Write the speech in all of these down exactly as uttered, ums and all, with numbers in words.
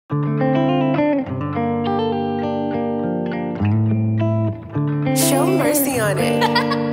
Show mercy on it.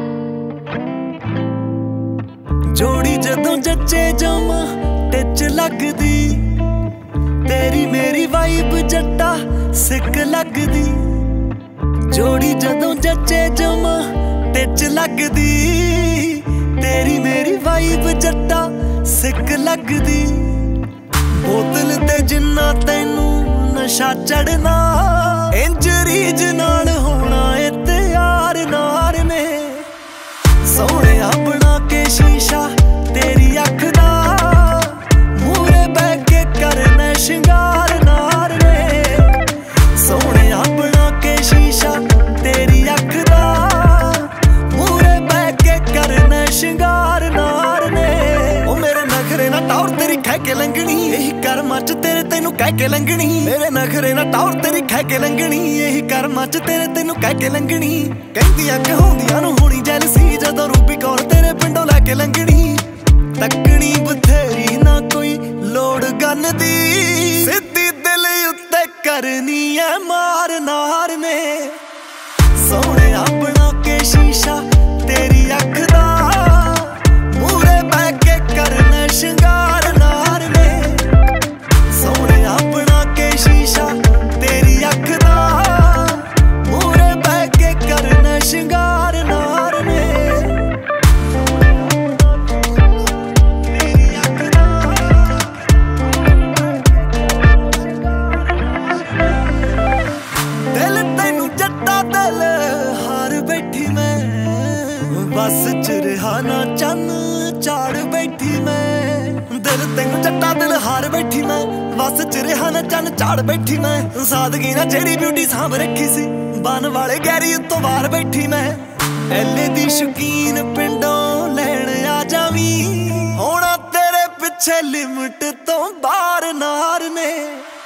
जोड़ी जदों जच्चे Jama teach लगदी, तेरी मेरी वाइब जट्टा सिक लगदी। जोड़ी जदों जच्चे जामा टिच लगदी, तेरी मेरी वाइब जट्टा सिक लगदी। बोतल ते जिन्ना तैनू नशा चढ़ना, इंजरीज नाल होना ए ते यार नार ने। सोहणे बना के शीशा तेरी अख दा, मूरे बह के करना शिंगार नार ने। सोहणे बना के शीशा तेरी अख दा, मूरे बह के करना शिंगार नार ने। ओ मेरे नखरे ना टौर तेरी खै के लंघनी, यही कर्मां च तेरे तैनू कह के लंघनी। मेरे नखरे ना टौर तेरी खै के लंघनी, यही कर्मां च तेरे तैनू कह के लंघनी। कहंदियां कहाउंदियां नूं होनी जैलसी, जदों रूबी कौर तेरे पिंडों लैके लंघनी। तकनी बथेरी ना कोई लोड़ गन दी, सिद्धी दिल उत्ते करनी है मार नार ने। सोहणे बना के शीशा तेरी अख दा, मूरे बह के करना शिंगार नार ने। सोहणे बना के शीशा तेरी अख दा, मूरे बह के करना शिंगार नार ने। दिल तैनू जट्टा दिल हार बैठी मैं, बस च रहा ना चन्न चाड़ बैठी मैं। दिल तैनू जट्टा दिल हार बैठी मैं, बस च रहा ना चन्न चाड़ बैठी मैं। सादगी ना जेड़ी ब्यूटी सांभ रखी सी, बन वाले गैरी उत्तों बाहर बैठी मैं। एले दी शौकीन पिंडों लैण आ जावी, होना तेरे पिछे लिमिट तो बाहर नार ने।